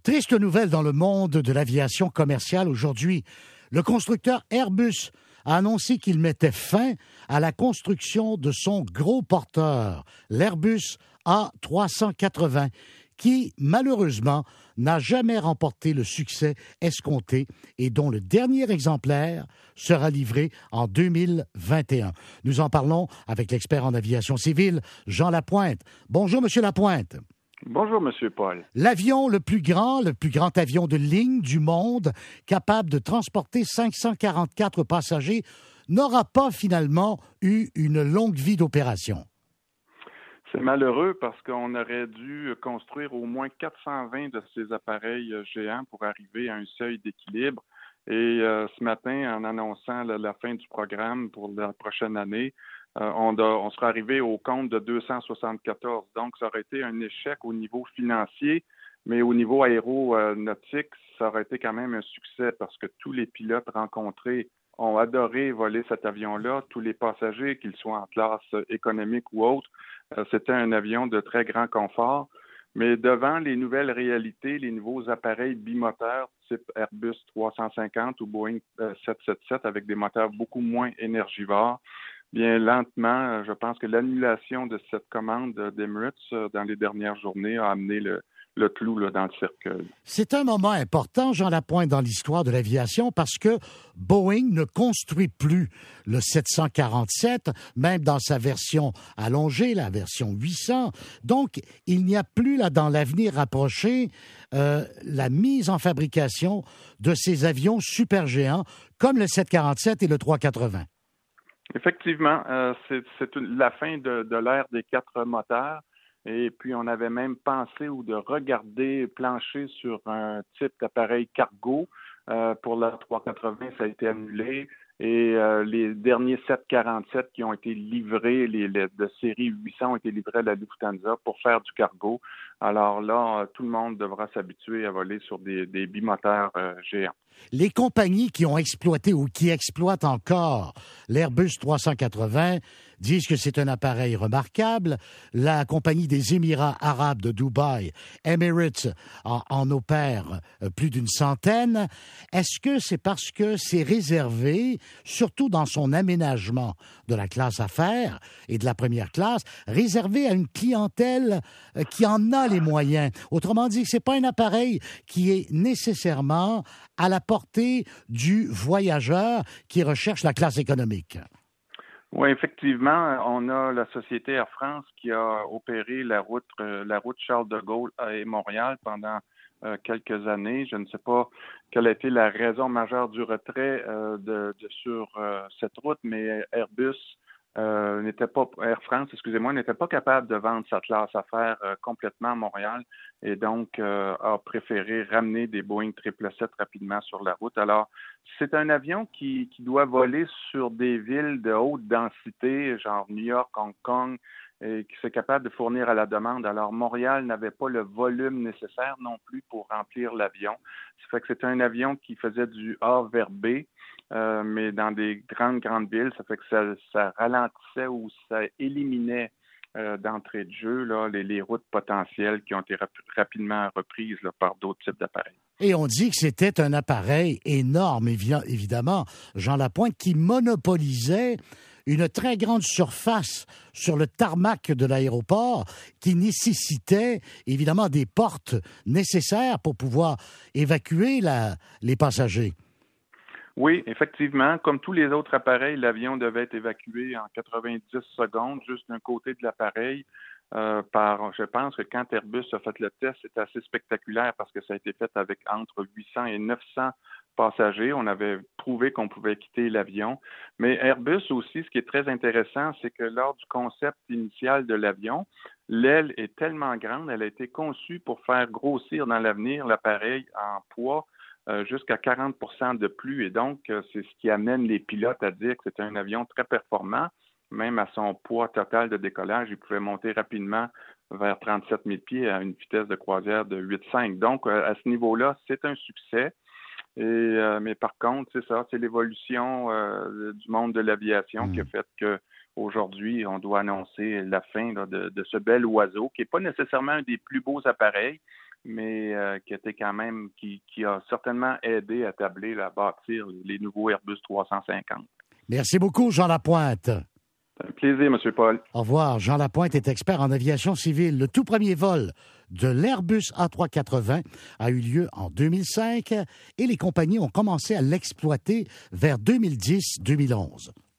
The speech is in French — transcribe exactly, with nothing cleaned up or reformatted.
Triste nouvelle dans le monde de l'aviation commerciale aujourd'hui. Le constructeur Airbus a annoncé qu'il mettait fin à la construction de son gros porteur, l'Airbus A trois cent quatre-vingts, qui, malheureusement, n'a jamais remporté le succès escompté et dont le dernier exemplaire sera livré en deux mille vingt et un. Nous en parlons avec l'expert en aviation civile, Jean Lapointe. Bonjour, Monsieur Lapointe. Bonjour, Monsieur Paul. L'avion le plus grand, le plus grand avion de ligne du monde, capable de transporter cinq cent quarante-quatre passagers, n'aura pas finalement eu une longue vie d'opération. C'est malheureux parce qu'on aurait dû construire au moins quatre cent vingt de ces appareils géants pour arriver à un seuil d'équilibre. Et euh, ce matin, en annonçant la, la fin du programme pour la prochaine année, euh, on, a, on sera arrivé au compte de deux cent soixante-quatorze. Donc, ça aurait été un échec au niveau financier, mais au niveau aéronautique, ça aurait été quand même un succès parce que tous les pilotes rencontrés ont adoré voler cet avion-là. Tous les passagers, qu'ils soient en classe économique ou autre, euh, c'était un avion de très grand confort. Mais devant les nouvelles réalités, les nouveaux appareils bimoteurs type Airbus trois cent cinquante ou Boeing sept cent soixante-dix-sept avec des moteurs beaucoup moins énergivores, bien lentement, je pense que l'annulation de cette commande d'Emirates dans les dernières journées a amené le, le clou là, dans le cercueil. C'est un moment important, Jean Lapointe, dans l'histoire de l'aviation parce que Boeing ne construit plus le sept cent quarante-sept, même dans sa version allongée, la version huit cents. Donc, il n'y a plus, là, dans l'avenir rapproché, euh, la mise en fabrication de ces avions supergéants comme le sept cent quarante-sept et le trois cent quatre-vingts. Effectivement, euh, c'est, c'est une, la fin de, de l'ère des quatre moteurs. Et puis, on avait même pensé ou de regarder plancher sur un type d'appareil cargo. Euh, pour la trois cent quatre-vingts, ça a été annulé. Et euh, les derniers sept cent quarante-sept qui ont été livrés, les, les de série huit cents ont été livrés à la Lufthansa pour faire du cargo. Alors là, tout le monde devra s'habituer à voler sur des, des bimoteurs euh, géants. Les compagnies qui ont exploité ou qui exploitent encore l'Airbus trois cent quatre-vingts disent que c'est un appareil remarquable. La compagnie des Émirats arabes de Dubaï, Emirates, en, en opère plus d'une centaine. Est-ce que c'est parce que c'est réservé, surtout dans son aménagement de la classe affaires et de la première classe, réservé à une clientèle qui en a les moyens? Autrement dit, c'est pas un appareil qui est nécessairement à la portée du voyageur qui recherche la classe économique. Oui, effectivement, on a la société Air France qui a opéré la route, euh, la route Charles de Gaulle et Montréal pendant euh, quelques années. Je ne sais pas quelle a été la raison majeure du retrait euh, de, de sur euh, cette route, mais Airbus euh, n'était pas, Air France, excusez-moi, n'était pas capable de vendre sa classe affaires euh, complètement à Montréal et donc euh, a préféré ramener des Boeing sept cent soixante-dix-sept rapidement sur la route. Alors, c'est un avion qui, qui doit voler sur des villes de haute densité, genre New York, Hong Kong, et qui est capable de fournir à la demande. Alors, Montréal n'avait pas le volume nécessaire non plus pour remplir l'avion. Ça fait que c'est un avion qui faisait du A vers B, euh, mais dans des grandes, grandes villes. Ça fait que ça, ça ralentissait ou ça éliminait euh, d'entrée de jeu là, les, les routes potentielles qui ont été rap- rapidement reprises là, par d'autres types d'appareils. Et on dit que c'était un appareil énorme, évidemment, Jean Lapointe, qui monopolisait une très grande surface sur le tarmac de l'aéroport qui nécessitait évidemment des portes nécessaires pour pouvoir évacuer la, les passagers. Oui, effectivement. Comme tous les autres appareils, l'avion devait être évacué en quatre-vingt-dix secondes, juste d'un côté de l'appareil. Euh, par, je pense que quand Airbus a fait le test, c'était assez spectaculaire parce que ça a été fait avec entre huit cents et neuf cents passagers. On avait prouvé qu'on pouvait quitter l'avion. Mais Airbus aussi, ce qui est très intéressant, c'est que lors du concept initial de l'avion, l'aile est tellement grande, elle a été conçue pour faire grossir dans l'avenir l'appareil en poids euh, jusqu'à quarante pour cent de plus. Et donc, euh, c'est ce qui amène les pilotes à dire que c'est un avion très performant. Même à son poids total de décollage, il pouvait monter rapidement vers trente-sept mille pieds à une vitesse de croisière de huit virgule cinq. Donc, à ce niveau-là, c'est un succès. Et, euh, mais par contre, c'est ça, c'est l'évolution euh, du monde de l'aviation mmh. qui a fait qu'aujourd'hui, on doit annoncer la fin là, de, de ce bel oiseau, qui n'est pas nécessairement un des plus beaux appareils, mais euh, qui était quand même, qui, qui a certainement aidé à établir, à bâtir les nouveaux Airbus trois cent cinquante. Merci beaucoup, Jean Lapointe. C'est un plaisir, M. Paul. Au revoir. Jean Lapointe est expert en aviation civile. Le tout premier vol de l'Airbus A trois cent quatre-vingts a eu lieu en deux mille cinq et les compagnies ont commencé à l'exploiter vers deux mille dix deux mille onze.